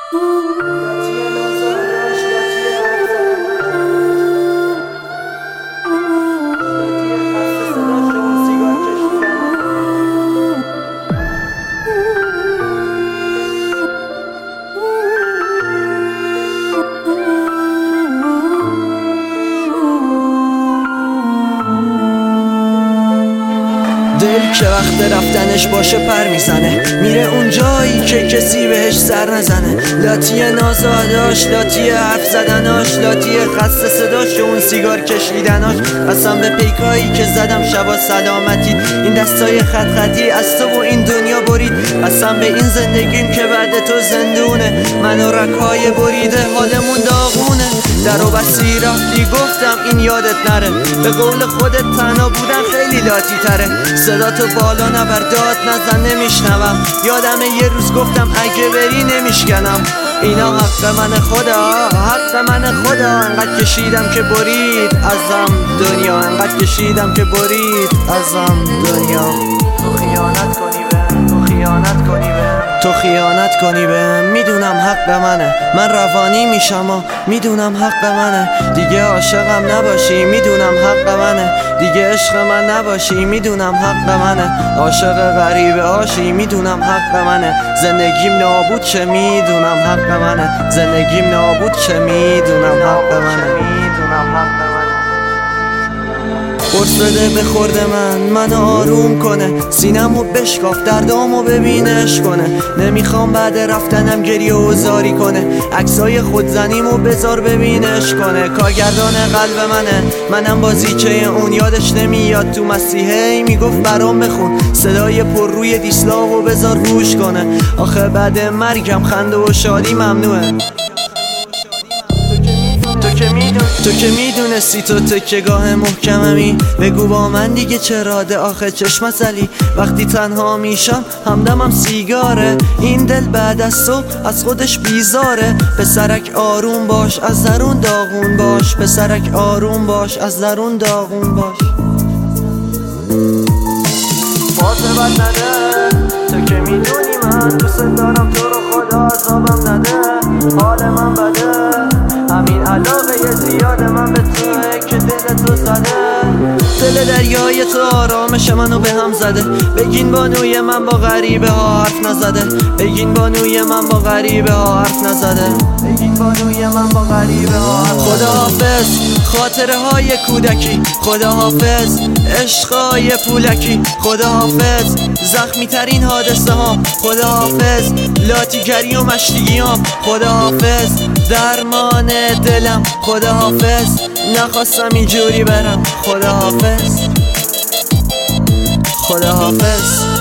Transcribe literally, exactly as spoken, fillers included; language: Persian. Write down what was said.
دل که وقت رفتنش باشه پر میزنه، میره اون جایی که کسی بهش سر نزنه. لاتی نازاداش، لاتی حرف زدناش، لاتی خسته صداش و اون سیگار کشیدناش. قسم به پیکایی که زدم شبا سلامتی، این دستای خط خطی از تو و این دنیا برید. قسم به این زندگیم که بعد تو زندونه، منو رکای بریده حالمون داغونه. در و بسی رفتی گفتم این یادت نره، به قول خودت تنها بودن خیلی لاتی تره. صدا تو بالا نبر، داد نزن نمیشنوم. یادم یه روز گفتم اگه بری نمیشکنم. اینا حق من خدا، حق من خدا. انقدر کشیدم که برید ازم دنیا، انقدر کشیدم که برید ازم دنیا. تو خیانت کنی بهم، تو خیانت کنی بهم، تو خیانت کنی بهم. میدونم حق منه، من روانی میشم و میدونم حق منه. دیگه عاشقم نباشی میدونم حق منه، دیگه عشق من نباشی میدونم حق منه. عاشق غریبه هاشی میدونم حق منه. زندگیم نابود چه میدونم حق منه، زندگیم نابود چه میدونم حق منه، میدونم حق منه. قرص بده به خورد من، منو آروم کنه. سینمو بشکاف دردامو ببینش کنه. نمیخوام بعد رفتنم گریه و زاری کنه. عکسای خودزنیمو بذار ببینش کنه. کارگردان قلب منه، منم بازیچه اون. یادش نمیاد تو مسیحی میگفت برام بخون. صدای پر روی دیسلاو بذار روش کنه. آخه بعد مرگم خنده و شادی ممنوعه. تو که میدونستی تو تکیه‌گاه محکممی، بگو با من دیگه چرا ده آخه چشم سلی. وقتی تنها میشم همدمم سیگاره، این دل بعد از صبح از خودش بیزاره. پسرک آروم باش از درون داغون باش، پسرک آروم باش از درون داغون باش. فاطمه بد نده، تو که میدونی من دوست دارم تو رو، خدا عذابم نده. حال من بده، همین علاقه زیاد من به توه که دل تو زده. دل دریای تو آرامش منو به هم زده. بگین بانوی من با غریبه ها حرف نزده، بگین بانوی من با غریبه ها حرف نزده، بگین بانوی من با غریبه ها. خدا حافظ خاطره های کودکی، خدا حافظ عشقای پولکی، خدا حافظ زخمی ترین حادثه ها، خدا حافظ لاتیگری و مشتیگیام، خدا حافظ درمان دلم، خدا حافظ نخواستم اینجوری برم، خدا حافظ، خدا حافظ.